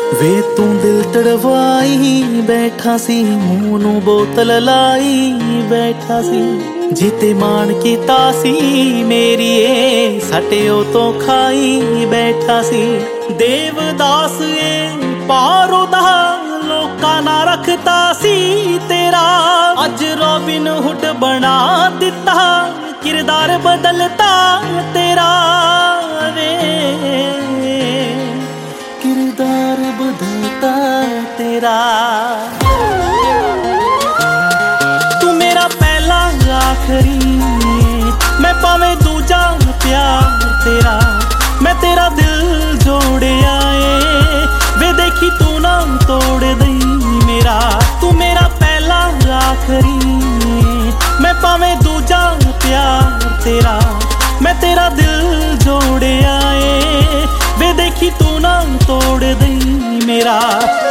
वे तू दिल तड़वाई बैठा सी, मूंह नू बोतल लाई बैठा सी। जीते मान कीता सी मेरी सटियो तो खाई बैठा सी। देवदास पारो दा लोका ना रखता सी तेरा, अज रॉबिन हुड बना दिता, किरदार बदलता तेरा वे, किरदार बदलता तेरा। तू मेरा पहला आखरी, मैं पावे दूजा प्यार तेरा, मैं तेरा दिल जोड़े आए वे, देखी तू ना तोड़ दई मेरा। तू मेरा पहला आखरी, मैं पावे दूजा प्यार तेरा, मैं तेरा दिल जोड़े आए वे, देखी तू ना तोड़ दई मेरा।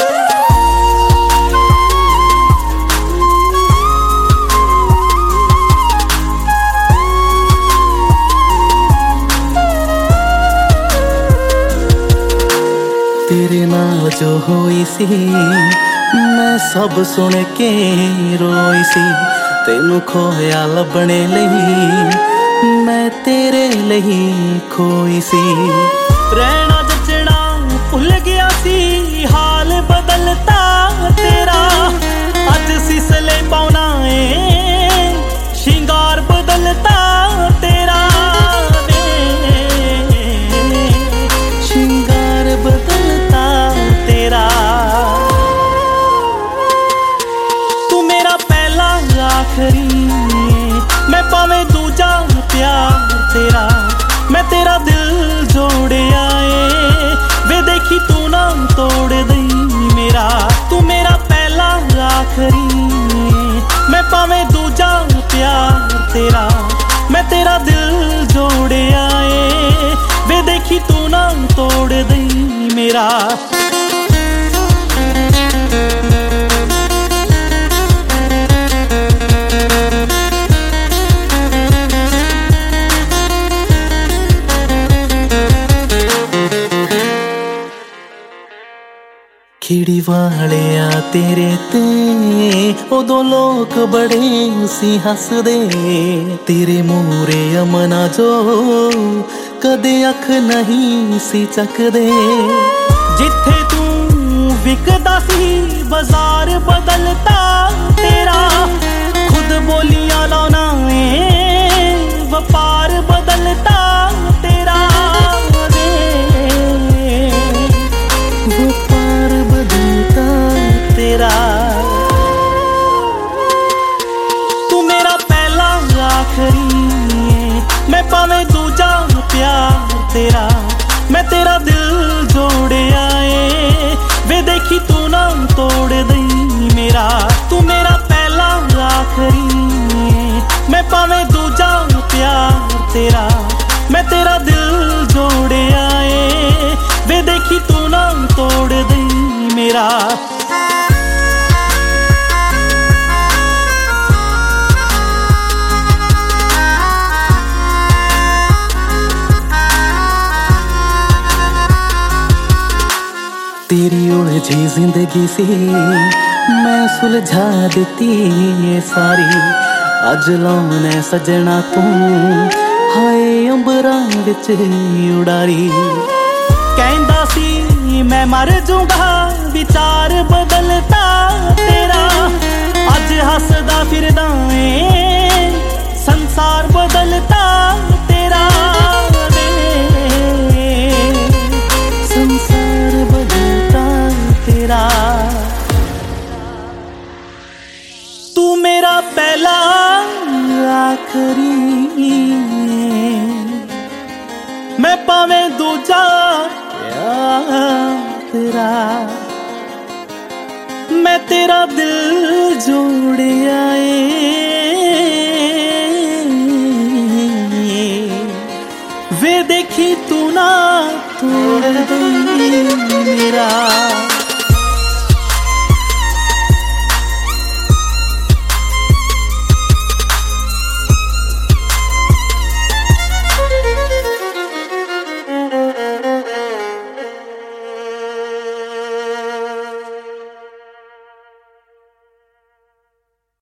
तेरे नाल जो होई सी मैं सब सुन के रोई सी, तेनू खोया लभने लई मैं तेरे लई खोई सी। रहना जचना भुल गया सी, हाल बदलता तेरा, अज सिसले पाउना शिंगार बदलता तेरा वे, शिंगार बदलता तेरा। तू मेरा पहला आखरी, मैं पावे दूजा प्यार तेरा, मैं तेरा दिल जोड़े आए वे, देखी तू ना तोड़ दई मेरा। तू मेरा पहला आखरी, मैं पावे दूजा प्यार तेरा, मैं तेरा दिल जोड़े आए वे, देखी तू ना तोड़ दई मेरा। खिड़ी वाले आ तेरे ते उदों लोग बड़े सी हसदे, तेरे मूरे अमना जो कदे अख नहीं सी चकदे। जिथे तू विकदा सी बाजार बदलता तेरा, खुद बोलियां लाना व्यापार बदलता तेरा वे, व्यापार बदलता तेरा। तू मेरा पहला आखरी, मैं पावे दूजा प्यार तेरा, मैं तेरा दिल जोड़े आए वे, देखी तू ना तोड़ दई मेरा। तू मेरा पहला आखरी, मैं पावे दूजा प्यार तेरा, मैं तेरा दिल जोड़े आए वे, देखी तू ना तोड़ दई मेरा। तेरी उलझी जिंदगी सी मैं सुलझा देती ये सारी, अज लाने सजना तू हाय अंबरां विच उड़ारी। कहंदा सी मैं मर जूंगा, विचार बदलता तेरा, अज हसदा फिरदा संसार बदलता तेरा वे, संसार बदलता तेरा। तू मेरा पहला आखरी, मैं पावे दूजा तेरा, मैं तेरा दिल जोड़े आए वे, देखी तू ना तोड़ दई मेरा।